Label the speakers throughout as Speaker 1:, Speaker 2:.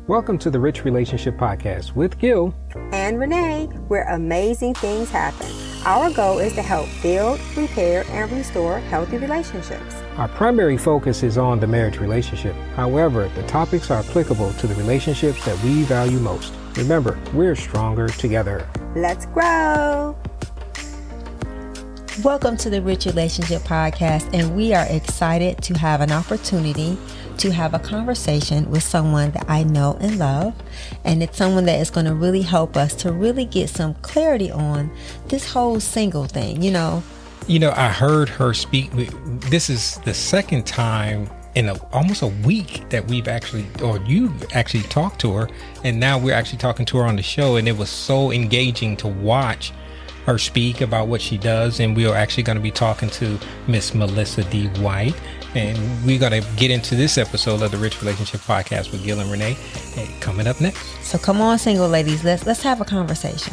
Speaker 1: Welcome to the Rich Relationship Podcast with Gil
Speaker 2: and Renee, where amazing things happen. Our goal is to help build, repair, and restore healthy relationships.
Speaker 1: Our primary focus is on the marriage relationship. However, the topics are applicable to the relationships that we value most. Remember, we're stronger together.
Speaker 2: Let's grow.
Speaker 3: Welcome to the Rich Relationship Podcast, and we are excited to have an opportunity to have a conversation with someone that I know and love, and it's someone that is going to really help us to really get some clarity on this whole single thing,
Speaker 4: You know, I heard her speak. This is the second time in almost a week that you've actually talked to her, and now we're actually talking to her on the show, and it was so engaging to watch her speak about what she does. And we are actually going to be talking to Miss Melissa D. White, and we're going to get into this episode of the Rich Relationship Podcast with Gil and Renee coming up next.
Speaker 3: So come on, single ladies, let's have a conversation.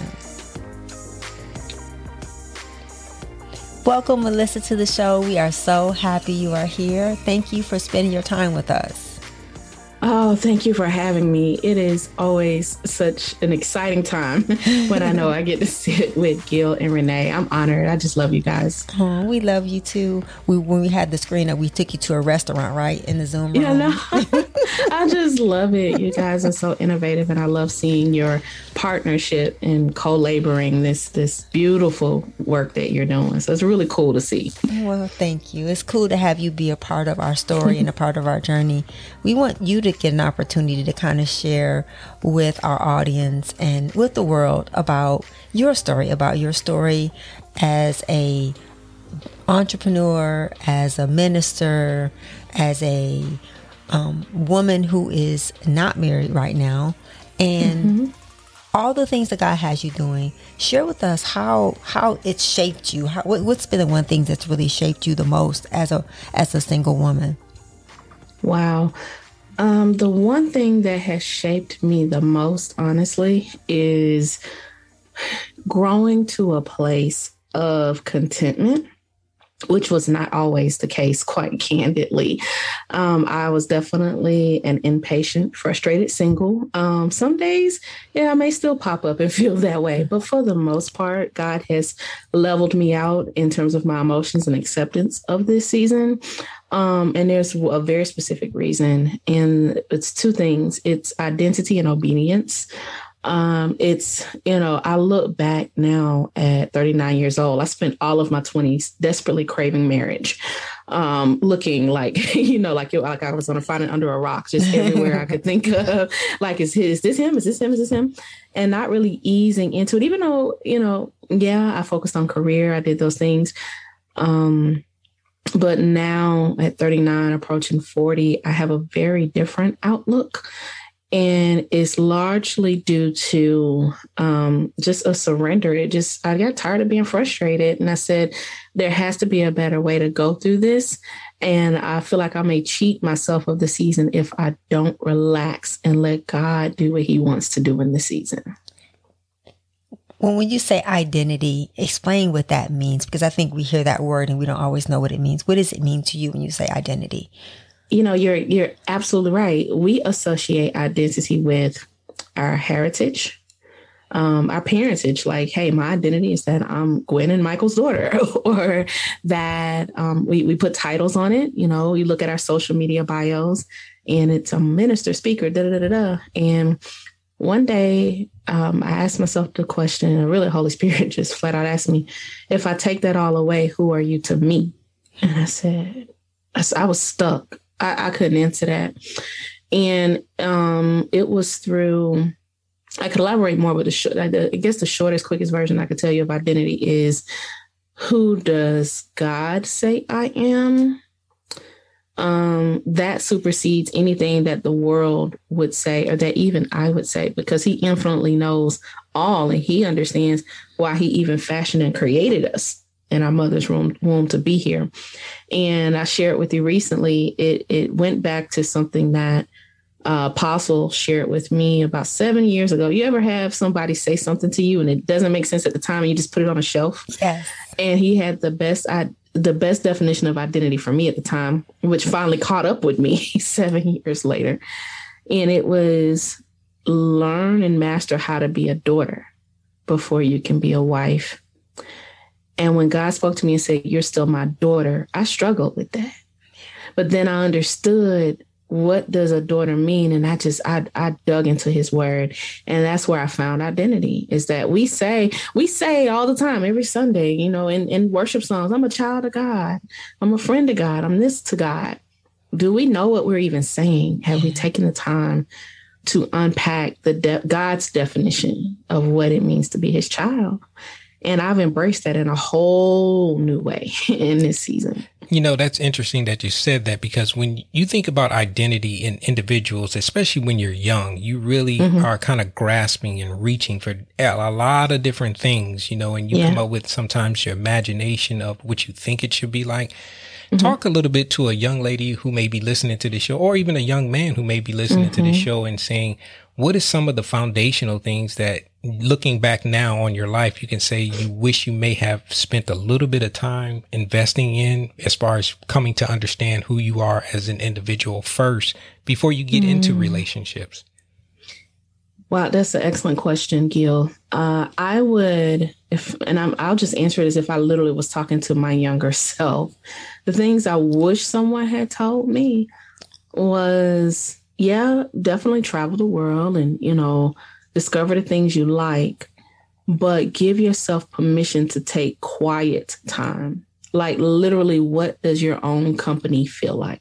Speaker 3: Welcome, Melissa, to the show. We are so happy you are here. Thank you for spending your time with us.
Speaker 5: Oh, thank you for having me. It is always such an exciting time when I know I get to sit with Gil and Renee. I'm honored. I just love you guys.
Speaker 3: Oh, we love you too. When we had the screen up, we took you to a restaurant, right? In the Zoom room.
Speaker 5: Yeah, no, I just love it. You guys are so innovative, and I love seeing your partnership and co-laboring this beautiful work that you're doing. So it's really cool to see.
Speaker 3: Well, thank you. It's cool to have you be a part of our story and a part of our journey. We want you to get an opportunity to kind of share with our audience and with the world about your story as a entrepreneur, as a minister, as a woman who is not married right now, and all the things that God has you doing. Share with us how it shaped you. What's been the one thing that's really shaped you the most as a single woman?
Speaker 5: Wow. The one thing that has shaped me the most, honestly, is growing to a place of contentment, which was not always the case, quite candidly. I was definitely an impatient, frustrated single. Some days, I may still pop up and feel that way. But for the most part, God has leveled me out in terms of my emotions and acceptance of this season. And there's a very specific reason. And it's two things. It's identity and obedience. I look back now at 39 years old. I spent all of my 20s desperately craving marriage, looking like, like I was finding under a rock, just everywhere I could think of, like, is this him? Is this him? Is this him? And not really easing into it, even though, I focused on career. I did those things. But now at 39, approaching 40, I have a very different outlook. And it's largely due to just a surrender. I got tired of being frustrated. And I said, there has to be a better way to go through this. And I feel like I may cheat myself of the season if I don't relax and let God do what he wants to do in the season.
Speaker 3: Well, when you say identity, explain what that means, because I think we hear that word and we don't always know what it means. What does it mean to you when you say identity?
Speaker 5: You're absolutely right. We associate identity with our heritage, our parentage. Like, hey, my identity is that I'm Gwen and Michael's daughter, or that we put titles on it. You look at our social media bios and it's a minister, speaker, And one day I asked myself the question, and really Holy Spirit just flat out asked me, if I take that all away, who are you to me? And I said, I was stuck. I couldn't answer that. And it was through, I could elaborate more, but I guess the shortest, quickest version I could tell you of identity is, who does God say I am? That supersedes anything that the world would say, or that even I would say, because he infinitely knows all, and he understands why he even fashioned and created us in our mother's womb to be here. And I shared with you recently, it went back to something that Apostle shared with me about 7 years ago. You ever have somebody say something to you and it doesn't make sense at the time and you just put it on a shelf?
Speaker 3: Yes.
Speaker 5: And he had the best definition of identity for me at the time, which finally caught up with me 7 years later. And it was learn and master how to be a daughter before you can be a wife. And when God spoke to me and said, you're still my daughter, I struggled with that. But then I understood, what does a daughter mean? And I dug into his word. And that's where I found identity, is that we say all the time, every Sunday, you know, in worship songs, I'm a child of God. I'm a friend of God. I'm this to God. Do we know what we're even saying? Have we taken the time to unpack God's definition of what it means to be his child? And I've embraced that in a whole new way in this season.
Speaker 4: You know, that's interesting that you said that, because when you think about identity in individuals, especially when you're young, you really are kind of grasping and reaching for a lot of different things, you know, and you come up with sometimes your imagination of what you think it should be like. Talk a little bit to a young lady who may be listening to the show, or even a young man who may be listening to the show, and saying, what is some of the foundational things that, looking back now on your life, you can say you wish you may have spent a little bit of time investing in, as far as coming to understand who you are as an individual first before you get into relationships?
Speaker 5: Wow, that's an excellent question, Gil. I would, I'll just answer it as if I literally was talking to my younger self. The things I wish someone had told me was, definitely travel the world and, you know, discover the things you like, but give yourself permission to take quiet time. Like, literally, what does your own company feel like?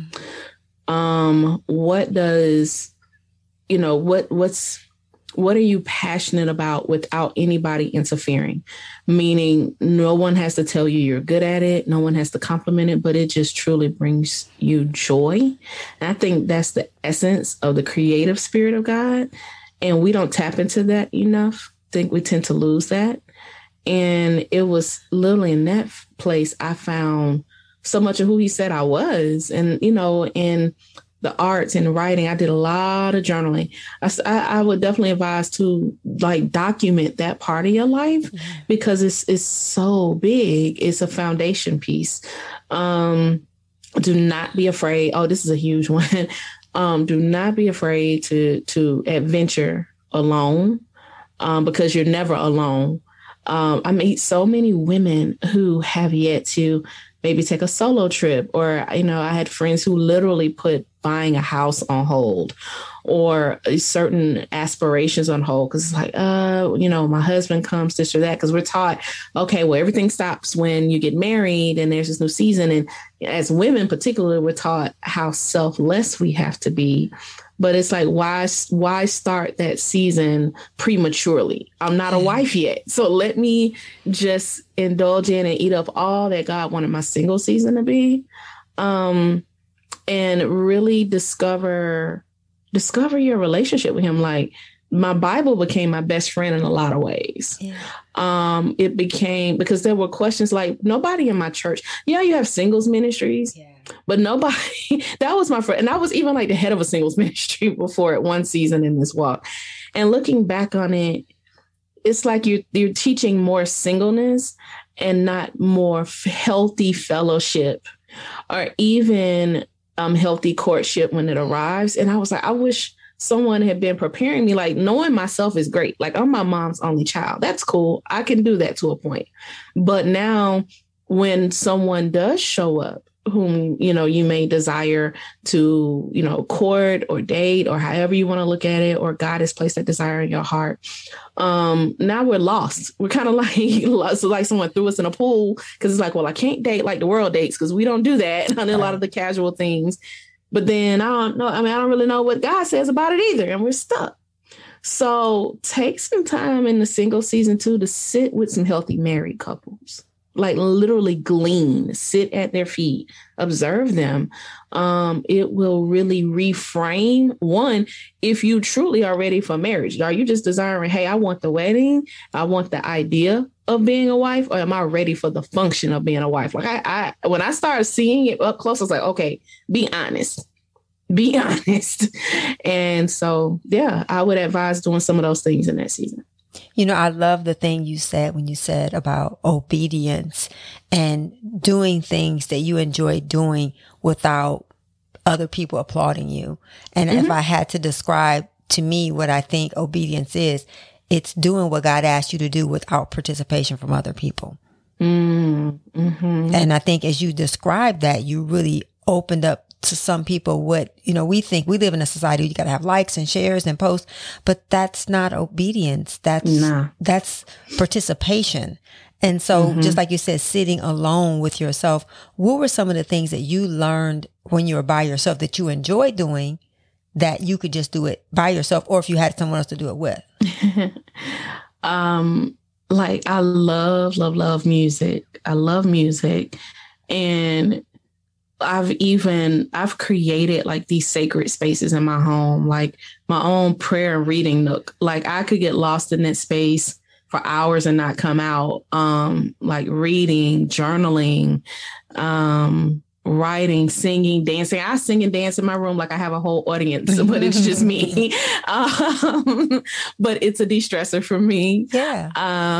Speaker 5: What does, you know, what are you passionate about without anybody interfering? Meaning, no one has to tell you you're good at it. No one has to compliment it, but it just truly brings you joy. And I think that's the essence of the creative spirit of God. And we don't tap into that enough. I think we tend to lose that. And it was literally in that place I found so much of who he said I was. And, you know, in the arts and writing, I did a lot of journaling. I would definitely advise to like document that part of your life, because it's so big. It's a foundation piece. Do not be afraid. Oh, this is a huge one. Do not be afraid to adventure alone, because you're never alone. I meet so many women who have yet to maybe take a solo trip, or, you know, I had friends who literally put buying a house on hold, or certain aspirations on hold. Cause it's like, you know, my husband comes, this or that. Cause we're taught, okay, well, everything stops when you get married and there's this new season. And as women, particularly, we're taught how selfless we have to be. But it's like, why start that season prematurely? I'm not a wife yet. So let me just indulge in and eat up all that God wanted my single season to be. And really discover your relationship with him. Like, my Bible became my best friend in a lot of ways. Yeah. It became, because there were questions like, nobody in my church, you have singles ministries. Yeah. But nobody, that was my friend. And I was even like the head of a singles ministry before at one season in this walk. And looking back on it, it's like you're teaching more singleness and not more healthy fellowship, or even healthy courtship when it arrives. And I was like, I wish someone had been preparing me. Like, knowing myself is great. Like, I'm my mom's only child. That's cool. I can do that to a point. But now when someone does show up, whom, you know, you may desire to, you know, court or date, or however you want to look at it, or God has placed that desire in your heart. Now we're lost. We're kind of like someone threw us in a pool, because it's like, well, I can't date like the world dates, because we don't do that on a lot of the casual things. But then I don't know. I mean, I don't really know what God says about it either. And we're stuck. So take some time in the single season too, to sit with some healthy married couples. Like, literally glean, sit at their feet, observe them. It will really reframe, one, if you truly are ready for marriage. Are you just desiring, hey, I want the wedding, I want the idea of being a wife, or am I ready for the function of being a wife? Like, I when I started seeing it up close, I was like, okay, be honest. And so, I would advise doing some of those things in that season.
Speaker 3: You know, I love the thing you said when you said about obedience and doing things that you enjoy doing without other people applauding you. And if I had to describe to me, what I think obedience is, it's doing what God asked you to do without participation from other people. Mm-hmm. And I think as you described that, you really opened up to some people what, we think we live in a society where you got to have likes and shares and posts, but that's not obedience. That's participation. And so just like you said, sitting alone with yourself, what were some of the things that you learned when you were by yourself that you enjoyed doing that you could just do it by yourself, or if you had someone else to do it with?
Speaker 5: Like I love music. I love music. And I've created like these sacred spaces in my home, like my own prayer and reading nook. Like I could get lost in that space for hours and not come out. Like reading, journaling, writing, singing, dancing. I sing and dance in my room like I have a whole audience, but it's just me. But it's a de-stressor for me.
Speaker 3: Yeah.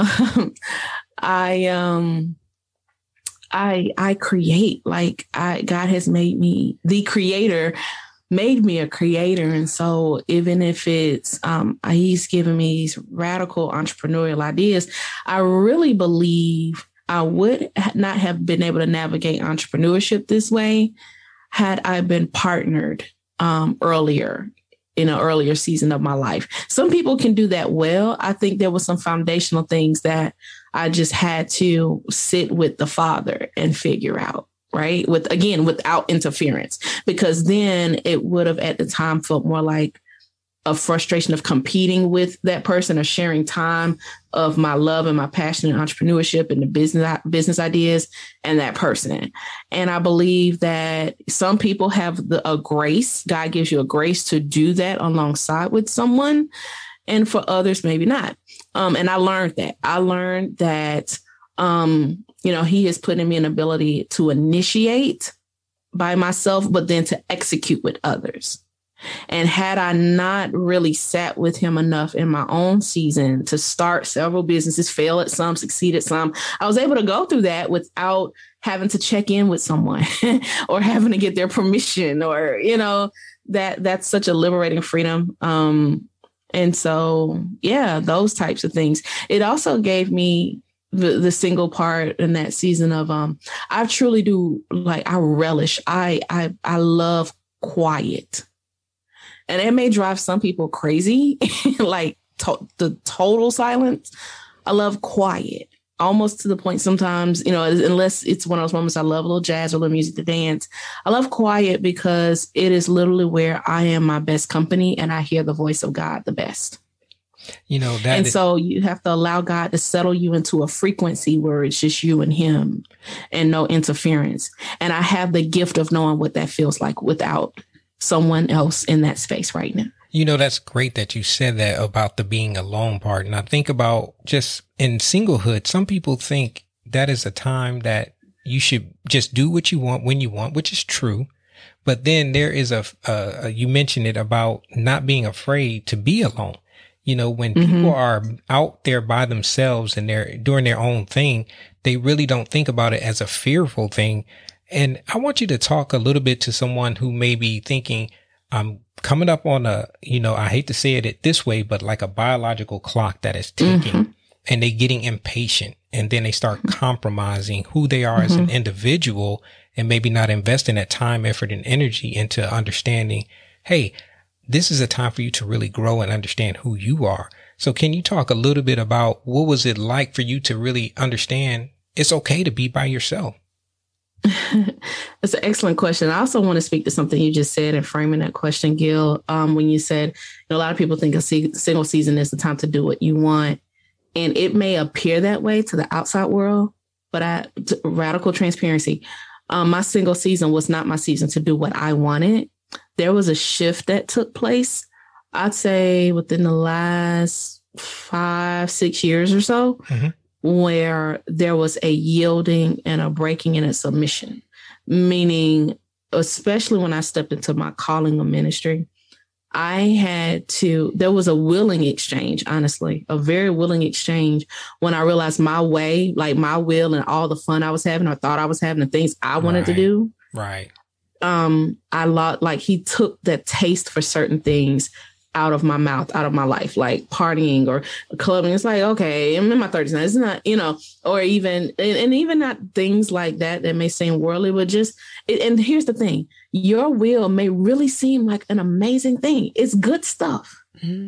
Speaker 5: I create, like God has made me the creator, made me a creator. And so even if it's, he's given me these radical entrepreneurial ideas, I really believe I would not have been able to navigate entrepreneurship this way had I been partnered earlier in an earlier season of my life. Some people can do that well. I think there were some foundational things that I just had to sit with the Father and figure out, right? Without interference, because then it would have at the time felt more like a frustration of competing with that person or sharing time of my love and my passion in entrepreneurship and the business ideas and that person. And I believe that some people have a grace. God gives you a grace to do that alongside with someone. And for others, maybe not. And I learned that. He has put in me an ability to initiate by myself, but then to execute with others. And had I not really sat with him enough in my own season to start several businesses, fail at some, succeed at some, I was able to go through that without having to check in with someone or having to get their permission or, that's such a liberating freedom. And so, yeah, those types of things. It also gave me the single part in that season of, I truly do, like, I relish, I love quiet. And it may drive some people crazy, like the total silence. I love quiet, almost to the point sometimes, unless it's one of those moments I love a little jazz or a little music to dance. I love quiet because it is literally where I am my best company and I hear the voice of God the best. So you have to allow God to settle you into a frequency where it's just you and him and no interference. And I have the gift of knowing what that feels like without someone else in that space right now.
Speaker 4: That's great that you said that about the being alone part. And I think about just in singlehood, some people think that is a time that you should just do what you want when you want, which is true. But then there is you mentioned it about not being afraid to be alone. When people are out there by themselves and they're doing their own thing, they really don't think about it as a fearful thing. And I want you to talk a little bit to someone who may be thinking, I'm coming up on I hate to say it this way, but like a biological clock that is ticking and they're getting impatient and then they start compromising who they are as an individual and maybe not investing that time, effort, and energy into understanding, hey, this is a time for you to really grow and understand who you are. So can you talk a little bit about what was it like for you to really understand it's okay to be by yourself?
Speaker 5: That's an excellent question. I also want to speak to something you just said and framing that question, Gil. When you said, a lot of people think a single season is the time to do what you want. And it may appear that way to the outside world, but radical transparency. My single season was not my season to do what I wanted. There was a shift that took place, I'd say within the last 5-6 years or so, where there was a yielding and a breaking and a submission, meaning, especially when I stepped into my calling of ministry, there was a willing exchange, honestly, a very willing exchange when I realized my way, like my will and all the fun I was having or thought I was having, the things I wanted to do.
Speaker 4: Right.
Speaker 5: He took that taste for certain things out of my mouth, out of my life, like partying or clubbing. It's like, okay, I'm in my 30s now. It's not, or even, and even not things like that may seem worldly, but just, and here's the thing, your will may really seem like an amazing thing. It's good stuff,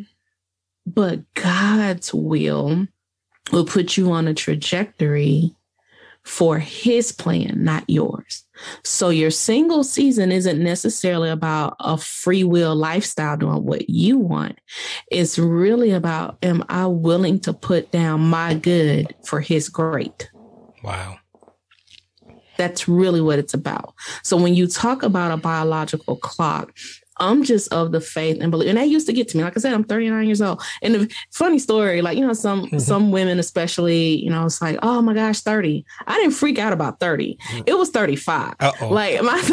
Speaker 5: but God's will put you on a trajectory for his plan, not yours. So your single season isn't necessarily about a free will lifestyle doing what you want. It's really about, am I willing to put down my good for his great?
Speaker 4: Wow.
Speaker 5: That's really what it's about. So when you talk about a biological clock, I'm just of the faith and belief. And that used to get to me. Like I said, I'm 39 years old. And the funny story, like, some women especially, it's like, oh my gosh, 30. I didn't freak out about 30. It was 35. Uh-oh. Like my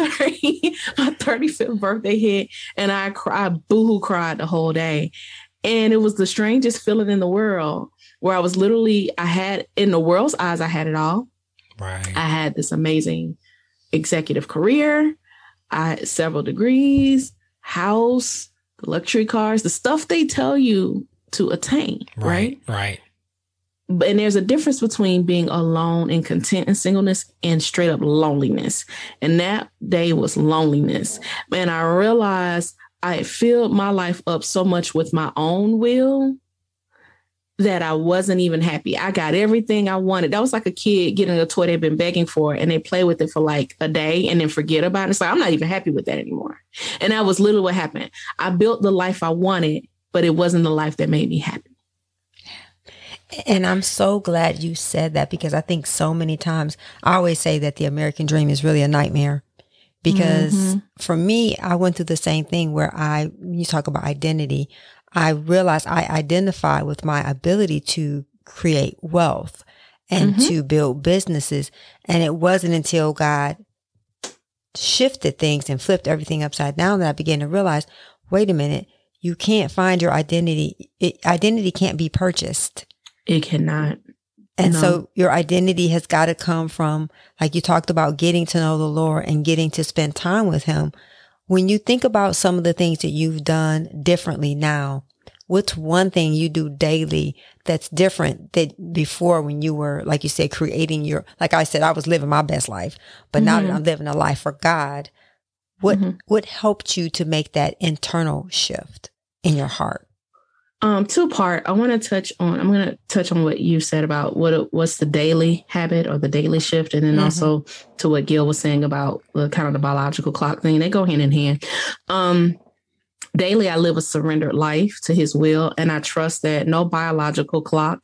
Speaker 5: 35th birthday hit and I boohoo cried the whole day. And it was the strangest feeling in the world where I was literally, in the world's eyes, I had it all.
Speaker 4: Right.
Speaker 5: I had this amazing executive career. I had several degrees, house, luxury cars, the stuff they tell you to attain. Right. And there's a difference between being alone and content and singleness and straight up loneliness. And that day was loneliness. Man, I realized I filled my life up so much with my own will that I wasn't even happy. I got everything I wanted. That was like a kid getting a toy they've been begging for and they play with it for like a day and then forget about it. It's like, I'm not even happy with that anymore. And that was literally what happened. I built the life I wanted, but it wasn't the life that made me happy.
Speaker 3: And I'm so glad you said that, because I think so many times I always say that the American dream is really a nightmare. Because for me, I went through the same thing where you talk about identity, I realized I identify with my ability to create wealth and to build businesses. And it wasn't until God shifted things and flipped everything upside down that I began to realize, wait a minute, you can't find your identity. Identity can't be purchased.
Speaker 5: It cannot.
Speaker 3: And so your identity has got to come from, like you talked about, getting to know the Lord and getting to spend time with him. When you think about some of the things that you've done differently now, what's one thing you do daily that's different than before when you were, like you said, creating like I said, I was living my best life, but now that I'm living a life for God, what helped you to make that internal shift in your heart?
Speaker 5: Two-part. I'm going to touch on what you said about what's the daily habit or the daily shift. And then also to what Gil was saying about the kind of the biological clock thing. They go hand in hand. Daily, I live a surrendered life to his will. And I trust that no biological clock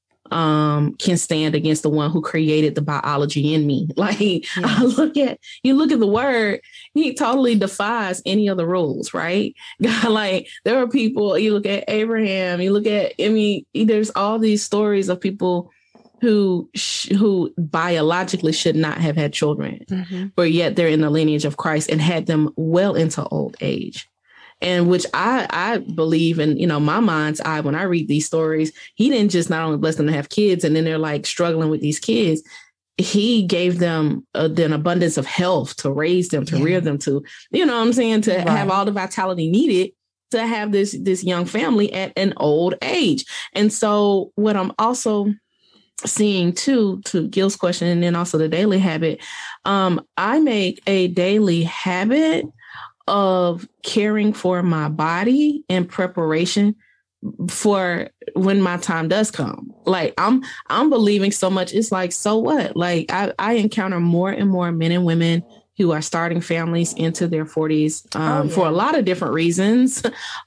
Speaker 5: can stand against the one who created the biology in me. Like you look at the word, he totally defies any of the rules, right? God, like there are people, you look at Abraham, there's all these stories of people who biologically should not have had children, but yet they're in the lineage of Christ and had them well into old age. And which I believe in, my mind's eye, when I read these stories, he didn't just not only bless them to have kids and then they're like struggling with these kids. He gave them an abundance of health to raise them, to rear them, to, to have all the vitality needed to have this young family at an old age. And so what I'm also seeing too, to Gil's question, and then also the daily habit, I make a daily habit of caring for my body in preparation for when my time does come. Like I'm believing so much. It's like, so what? Like I encounter more and more men and women who are starting families into their 40s for a lot of different reasons.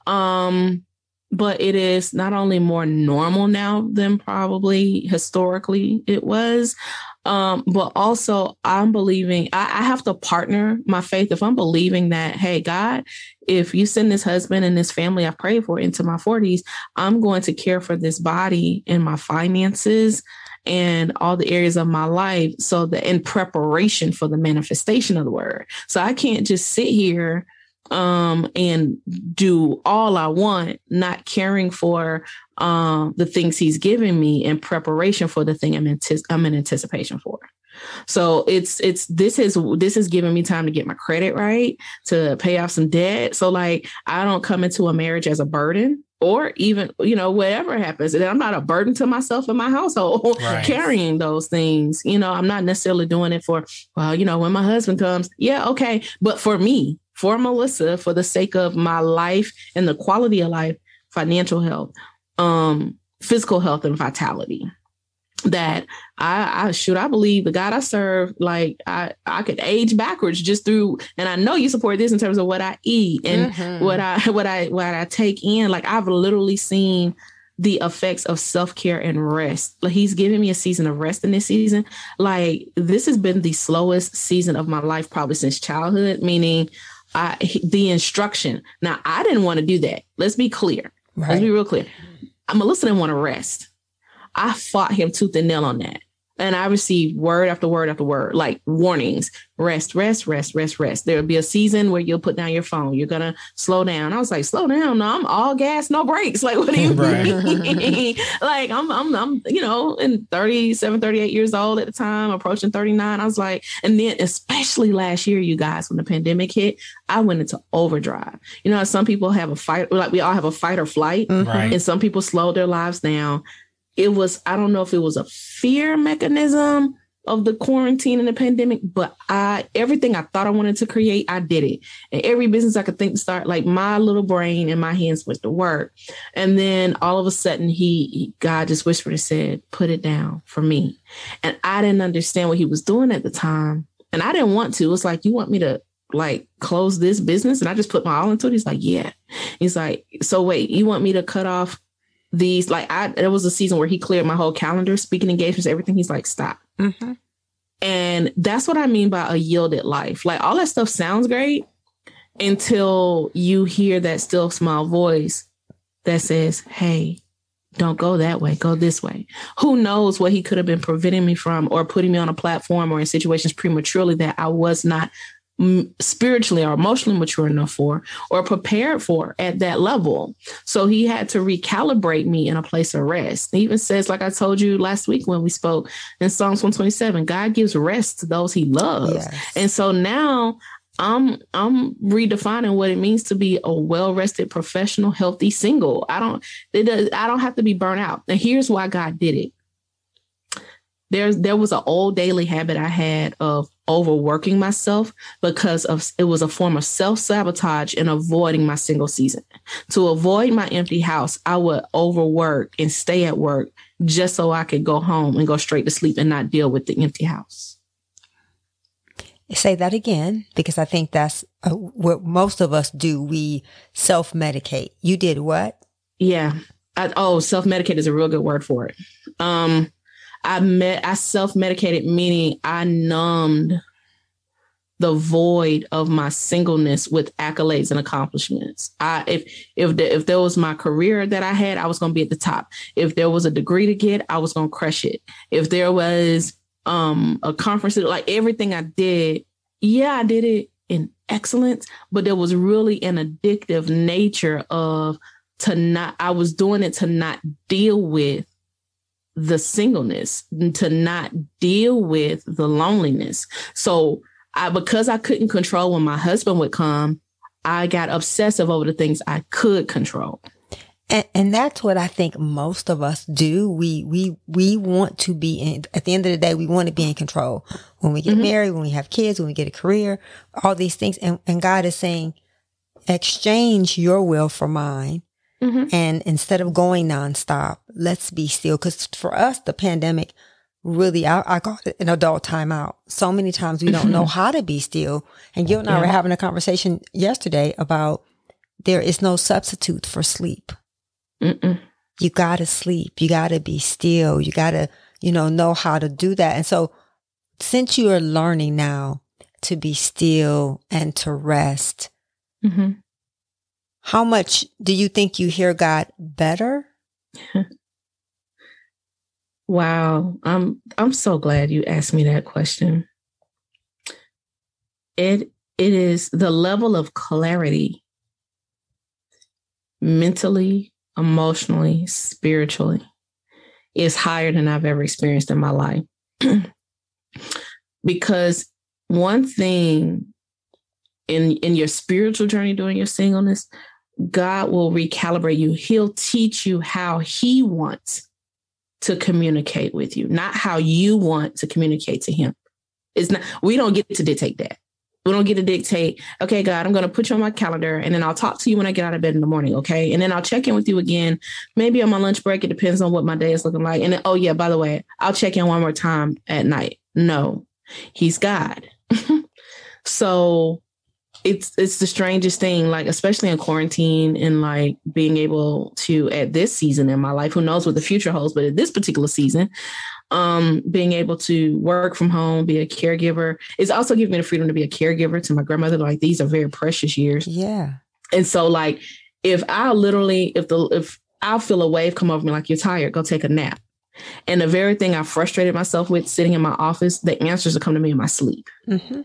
Speaker 5: But it is not only more normal now than probably historically it was, but also I'm believing I have to partner my faith. If I'm believing that, hey, God, if you send this husband and this family I've prayed for into my 40s, I'm going to care for this body and my finances and all the areas of my life. So that in preparation for the manifestation of the word. So I can't just sit here and do all I want, not caring for the things he's given me in preparation for the thing I'm in anticipation for. So this is giving me time to get my credit right, to pay off some debt. So like, I don't come into a marriage as a burden, or even, whatever happens, and I'm not a burden to myself and my household carrying those things. I'm not necessarily doing it for, when my husband comes, yeah, okay. But for me, for Melissa, for the sake of my life and the quality of life, financial health, physical health and vitality, that I believe the God I serve, like I could age backwards just through, and I know you support this in terms of what I eat and what I take in. Like, I've literally seen the effects of self-care and rest. Like, he's giving me a season of rest in this season. Like, this has been the slowest season of my life, probably since childhood, meaning the instruction. Now, I didn't want to do that. Let's be clear. Right. Let's be real clear. Melissa didn't want to rest. I fought him tooth and nail on that. And I received word after word after word, like warnings, rest, rest, rest, rest, rest. There'll be a season where you'll put down your phone. You're going to slow down. I was like, slow down. No, I'm all gas, no brakes. Like, what do you mean? Like, I'm, in 37, 38 years old at the time, approaching 39. I was like, and then especially last year, you guys, when the pandemic hit, I went into overdrive. Some people have a fight, like we all have a fight or flight, and some people slowed their lives down. It was, I don't know if it was a fear mechanism of the quarantine and the pandemic, but everything I thought I wanted to create, I did it. And every business I could think to start, like, my little brain and my hands went to work. And then all of a sudden God just whispered and said, put it down for me. And I didn't understand what he was doing at the time. And I didn't want to. It was like, you want me to like close this business? And I just put my all into it. He's like, yeah. He's like, so wait, you want me to cut off these? Like, there was a season where he cleared my whole calendar, speaking engagements, everything. He's like, stop. And that's what I mean by a yielded life. Like, all that stuff sounds great until you hear that still small voice that says, hey, don't go that way, go this way. Who knows what he could have been preventing me from, or putting me on a platform or in situations prematurely that I was not spiritually or emotionally mature enough for, or prepared for at that level. So he had to recalibrate me in a place of rest. He even says, like I told you last week when we spoke in Psalms 127, God gives rest to those he loves. Yes. And so now I'm redefining what it means to be a well-rested, professional, healthy single. I don't have to be burnt out. And here's why God did it. There was an old daily habit I had of overworking myself because it was a form of self-sabotage and avoiding my single season. To avoid my empty house, I would overwork and stay at work just so I could go home and go straight to sleep and not deal with the empty house.
Speaker 3: Say that again, because I think that's what most of us do. We self-medicate. You did what?
Speaker 5: Yeah. Self-medicate is a real good word for it. I self-medicated, meaning I numbed the void of my singleness with accolades and accomplishments. If there was my career that I had, I was going to be at the top. If there was a degree to get, I was going to crush it. If there was a conference, like everything I did, I did it in excellence, but there was really an addictive nature I was doing it to not deal with the singleness, to not deal with the loneliness. So because I couldn't control when my husband would come, I got obsessive over the things I could control.
Speaker 3: And that's what I think most of us do. We want to be at the end of the day, we want to be in control. When we get married, when we have kids, when we get a career, all these things. And God is saying, exchange your will for mine. And instead of going nonstop, let's be still. Because for us, the pandemic really, I call it an adult timeout. So many times we don't know how to be still. And you and I were having a conversation yesterday about there is no substitute for sleep. You got to sleep. You got to be still. You got to, know how to do that. And so since you are learning now to be still and to rest, how much do you think you hear God better?
Speaker 5: Wow. I'm so glad you asked me that question. It is the level of clarity mentally, emotionally, spiritually is higher than I've ever experienced in my life. Because one thing in your spiritual journey during your singleness, God will recalibrate you. He'll teach you how he wants to communicate with you, not how you want to communicate to him. It's not, we don't get to dictate that. We don't get to dictate, okay, God, I'm going to put you on my calendar and then I'll talk to you when I get out of bed in the morning. Okay. And then I'll check in with you again, maybe on my lunch break. It depends on what my day is looking like. And then, oh yeah, by the way, I'll check in one more time at night. No, he's God. So it's the strangest thing, like, especially in quarantine and like being able to, at this season in my life, who knows what the future holds, but at this particular season, being able to work from home, be a caregiver, it's also giving me the freedom to be a caregiver to my grandmother. Like, these are very precious years.
Speaker 3: Yeah.
Speaker 5: And so like, if I'll feel a wave come over me, like, you're tired, go take a nap. And the very thing I frustrated myself with sitting in my office, the answers will come to me in my sleep. Mm-hmm.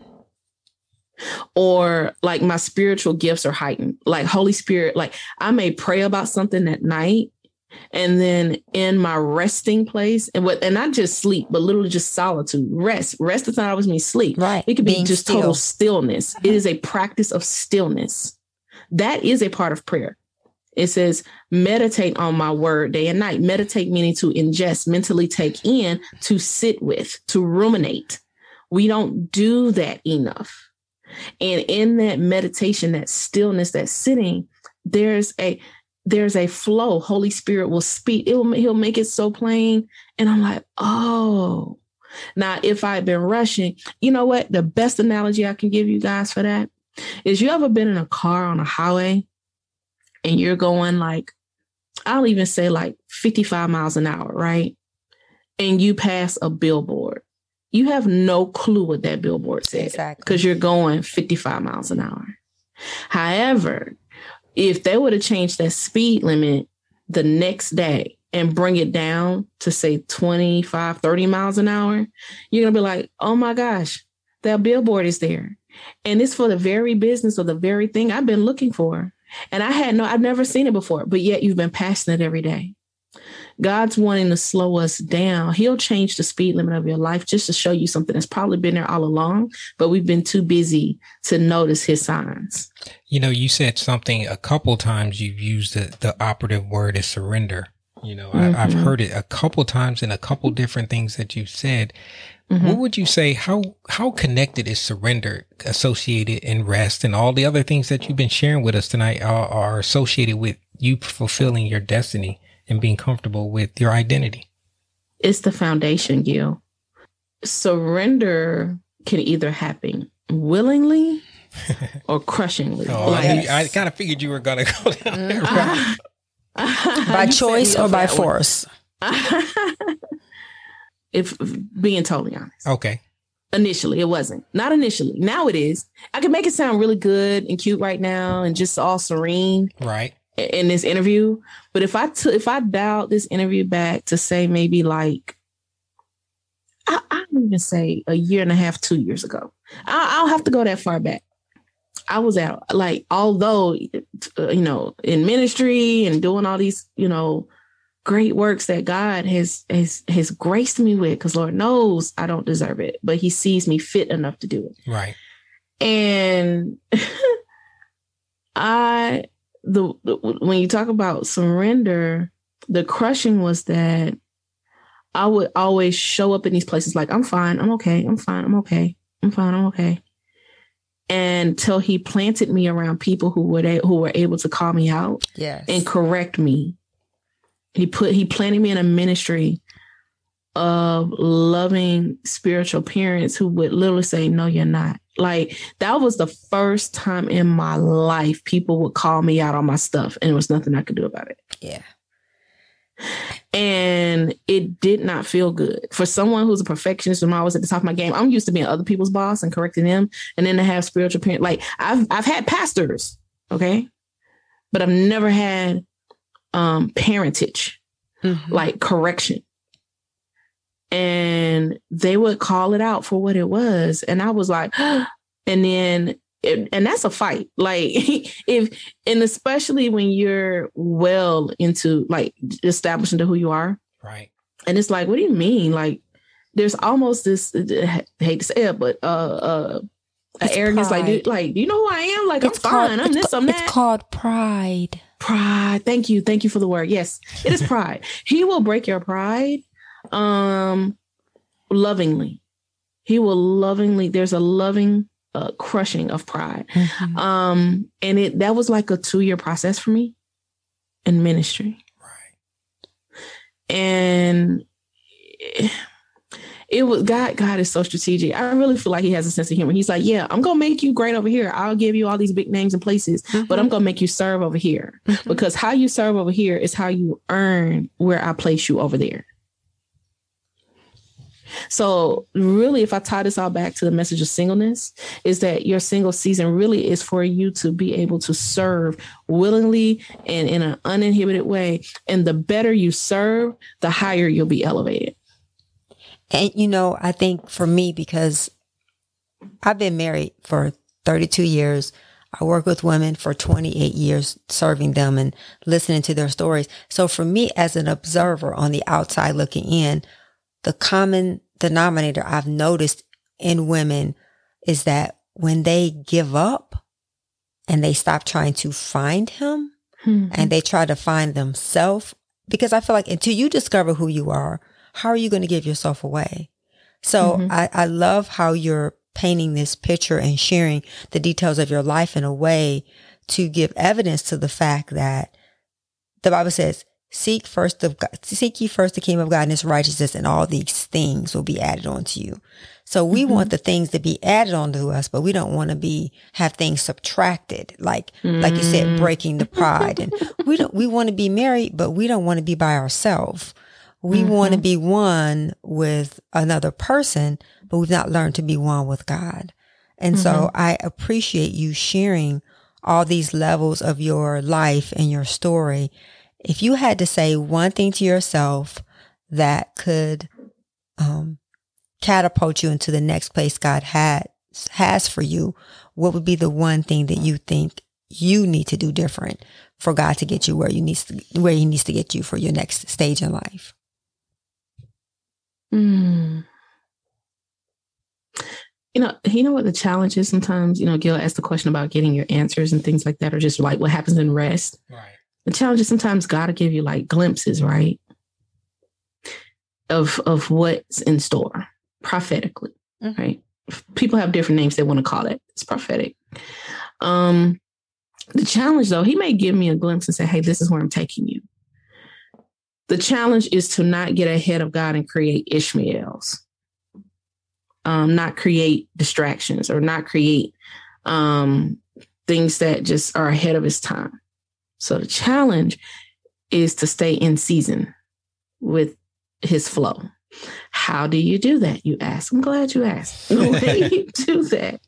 Speaker 5: Or like my spiritual gifts are heightened, like Holy Spirit, like I may pray about something at night and then in my resting place and not just sleep, but literally just solitude, rest does not always mean sleep.
Speaker 3: Right.
Speaker 5: It could be just
Speaker 3: still.
Speaker 5: Total stillness. It is a practice of stillness. That is a part of prayer. It says, meditate on my word day and night. Meditate meaning to ingest, mentally take in, to sit with, to ruminate. We don't do that enough. And in that meditation, that stillness, that sitting, there's a flow. Holy Spirit will speak. He'll make it so plain. And I'm like, oh, now if I've been rushing, you know what? The best analogy I can give you guys for that is, you ever been in a car on a highway and you're going like, I'll even say like 55 miles an hour, right? And you pass a billboard. You have no clue what that billboard says, because you're going 55 miles an hour. However, if they would have changed that speed limit the next day and bring it down to say 25, 30 miles an hour, you're going to be like, oh my gosh, that billboard is there. And it's for the very business or the very thing I've been looking for. And I've never seen it before, but yet you've been passing it every day. God's wanting to slow us down. He'll change the speed limit of your life just to show you something that's probably been there all along, but we've been too busy to notice his signs.
Speaker 4: You know, you said something a couple times. You've used the operative word is surrender. You know, I've heard it a couple times in a couple different things that you've said. Mm-hmm. What would you say, how connected is surrender associated in rest, and all the other things that you've been sharing with us tonight are associated with you fulfilling your destiny and being comfortable with your identity?
Speaker 5: It's the foundation, Gil. Surrender can either happen willingly or crushingly.
Speaker 4: I kind of figured you were going to go down there. Right?
Speaker 3: By choice or by force?
Speaker 5: If being totally honest.
Speaker 4: Okay.
Speaker 5: Initially, it wasn't. Not initially. Now it is. I can make it sound really good and cute right now and just all serene.
Speaker 4: Right.
Speaker 5: In this interview. But if I dialed this interview back to say maybe like, I don't even say a year and a half, 2 years ago. I'll have to go that far back. I was at, like, although, in ministry and doing all these, great works that God has graced me with, because Lord knows I don't deserve it, but he sees me fit enough to do it.
Speaker 4: Right.
Speaker 5: And when you talk about surrender, the crushing was that I would always show up in these places like, I'm fine, I'm okay, I'm fine, I'm okay, I'm fine, I'm okay. Until he planted me around people who were able to call me out and correct me. He planted me in a ministry of loving spiritual parents who would literally say, no, you're not. Like, that was the first time in my life people would call me out on my stuff and there was nothing I could do about it.
Speaker 3: Yeah.
Speaker 5: And it did not feel good. For someone who's a perfectionist and always at the top of my game, I'm used to being other people's boss and correcting them. And then to have spiritual parents, like I've had pastors, okay? But I've never had parentage, like correction. And they would call it out for what it was. And I was like, and then, and that's a fight. Like especially when you're well into like establishing to who you are.
Speaker 4: Right.
Speaker 5: And it's like, what do you mean? Like, there's almost this, I hate to say it, but arrogance, pride. like, do you know who I am? Like, it's I'm fine. I'm this, I'm that.
Speaker 3: It's called pride.
Speaker 5: Pride. Thank you. Thank you for the word. Yes, it is pride. He will break your pride lovingly. He will lovingly, there's a loving crushing of pride. Mm-hmm. And that was like a 2-year process for me in ministry. Right. And it was God is so strategic. I really feel like he has a sense of humor. He's like, yeah, I'm going to make you great over here. I'll give you all these big names and places, but I'm going to make you serve over here because how you serve over here is how you earn where I place you over there. So really, if I tie this all back to the message of singleness, is that your single season really is for you to be able to serve willingly and in an uninhibited way. And the better you serve, the higher you'll be elevated.
Speaker 3: And, I think for me, because I've been married for 32 years, I work with women for 28 years, serving them and listening to their stories. So for me, as an observer on the outside looking in, the common denominator I've noticed in women is that when they give up and they stop trying to find him and they try to find themselves, because I feel like until you discover who you are, how are you going to give yourself away? So I love how you're painting this picture and sharing the details of your life in a way to give evidence to the fact that the Bible says, seek ye first the kingdom of God and his righteousness, and all these things will be added on to you. So we want the things to be added onto us, but we don't want to have things subtracted, like you said, breaking the pride. And we want to be married, but we don't want to be by ourselves. We want to be one with another person, but we've not learned to be one with God. And so I appreciate you sharing all these levels of your life and your story. If you had to say one thing to yourself that could catapult you into the next place God has for you, what would be the one thing that you think you need to do different for God to get you where He needs to get you for your next stage in life?
Speaker 5: You know what the challenge is sometimes, Gil asked the question about getting your answers and things like that, or just like what happens in rest. Right. The challenge is sometimes God will give you like glimpses, right? Of what's in store prophetically, right? People have different names they want to call it. It's prophetic. The challenge though, He may give me a glimpse and say, hey, this is where I'm taking you. The challenge is to not get ahead of God and create Ishmaels, not create distractions or not create things that just are ahead of His time. So the challenge is to stay in season with His flow. How do you do that? You ask. I'm glad you asked. The way you do that.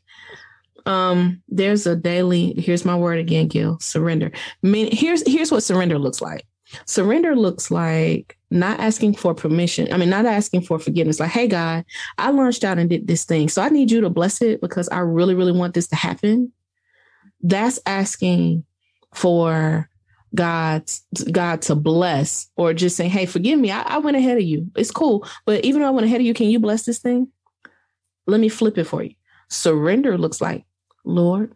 Speaker 5: There's a daily, here's my word again, Gil, surrender. Here's what surrender looks like. Surrender looks like not asking for permission. Not asking for forgiveness. Like, hey, God, I launched out and did this thing, so I need you to bless it because I really, really want this to happen. That's asking for God to bless, or just saying, hey, forgive me. I went ahead of you. It's cool. But even though I went ahead of you, can you bless this thing? Let me flip it for you. Surrender looks like, Lord,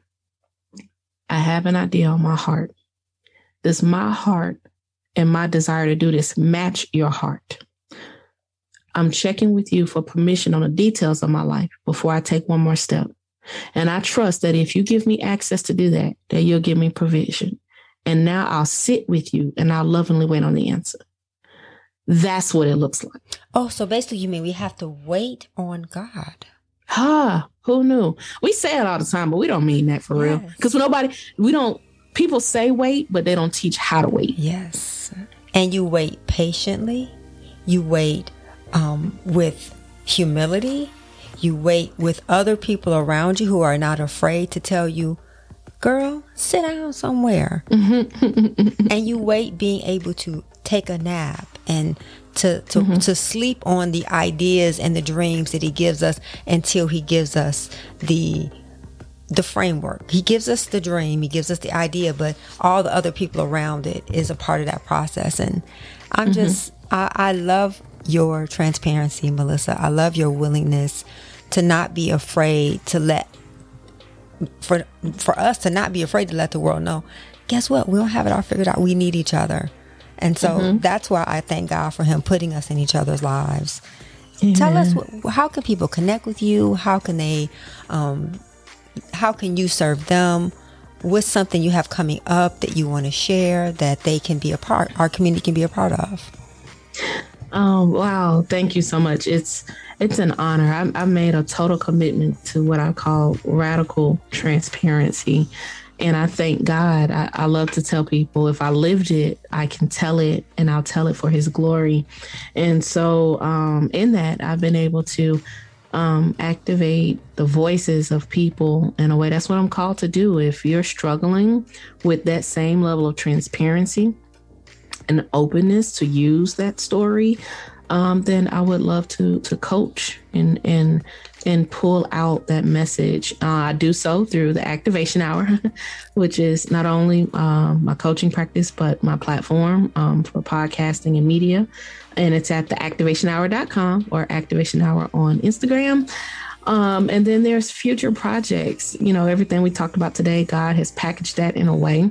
Speaker 5: I have an idea on my heart. Does my heart and my desire to do this match your heart? I'm checking with you for permission on the details of my life before I take one more step. And I trust that if you give me access to do that, that you'll give me provision. And now I'll sit with you and I'll lovingly wait on the answer. That's what it looks like.
Speaker 3: Oh, so basically you mean we have to wait on God?
Speaker 5: Who knew? We say it all the time, but we don't mean that for real. Because people say wait, but they don't teach how to wait.
Speaker 3: Yes. And you wait patiently. You wait with humility. You wait with other people around you who are not afraid to tell you, girl, sit down somewhere. And you wait being able to take a nap and to sleep on the ideas and the dreams that He gives us until He gives us the framework. He gives us the dream, He gives us the idea, but all the other people around it is a part of that process. And I'm I love your transparency, Melissa. I love your willingness to not be afraid to let, for us to not be afraid to let the world know, guess what? We don't have it all figured out. We need each other. And so that's why I thank God for him putting us in each other's lives. Amen. Tell us, how can people connect with you? How can they, how can you serve them? What's something you have coming up that you want to share that they can be a part, our community can be a part of?
Speaker 5: Wow. Thank you so much. It's an honor. I made a total commitment to what I call radical transparency. And I thank God. I love to tell people if I lived it, I can tell it, and I'll tell it for his glory. And so in that, I've been able to activate the voices of people in a way. That's what I'm called to do. If you're struggling with that same level of transparency and openness to use that story, then I would love to coach and pull out that message. I do so through the Activation Hour, which is not only my coaching practice, but my platform for podcasting and media. And it's at theactivationhour.com or Activation Hour on Instagram. And then there's future projects. You know, everything we talked about today, God has packaged that in a way.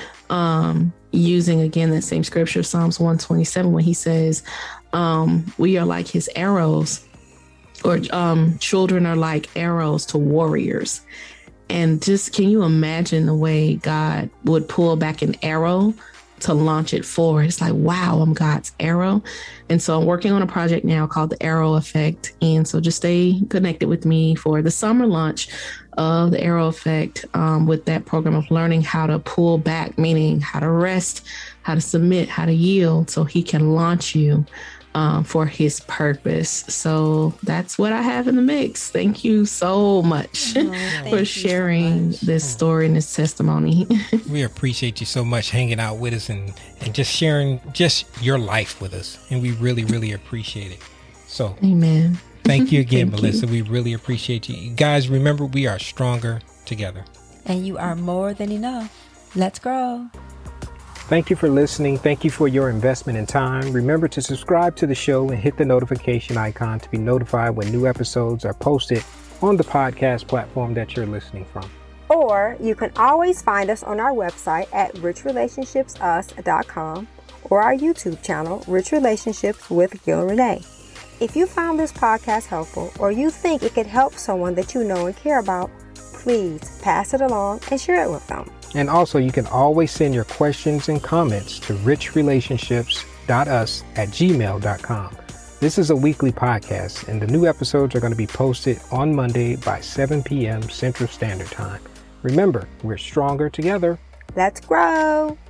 Speaker 5: Using, again, that same scripture, Psalms 127, when he says, we are like his arrows, or children are like arrows to warriors. And just, can you imagine the way God would pull back an arrow to launch it forward? It's like, wow, I'm God's arrow. And so I'm working on a project now called the Arrow Effect. And so just stay connected with me for the summer launch of the Arrow Effect, with that program of learning how to pull back, meaning how to rest, how to submit, how to yield, so he can launch you for his purpose. So that's what I have in the mix. Thank you so much for sharing this story and this testimony.
Speaker 4: We appreciate you so much hanging out with us and just sharing just your life with us. And we really, really appreciate it. So,
Speaker 5: amen.
Speaker 4: Thank you again,
Speaker 5: Thank
Speaker 4: Melissa.
Speaker 5: you.
Speaker 4: We really appreciate you. Guys, remember, we are stronger together.
Speaker 3: And you are more than enough. Let's grow.
Speaker 1: Thank you for listening. Thank you for your investment in time. Remember to subscribe to the show and hit the notification icon to be notified when new episodes are posted on the podcast platform that you're listening from.
Speaker 2: Or you can always find us on our website at richrelationshipsus.com or our YouTube channel, Rich Relationships with Gil and Renee. If you found this podcast helpful, or you think it could help someone that you know and care about, please pass it along and share it with them.
Speaker 1: And also, you can always send your questions and comments to richrelationships.us@gmail.com. This is a weekly podcast, and the new episodes are going to be posted on Monday by 7 p.m. Central Standard Time. Remember, we're stronger together.
Speaker 2: Let's grow.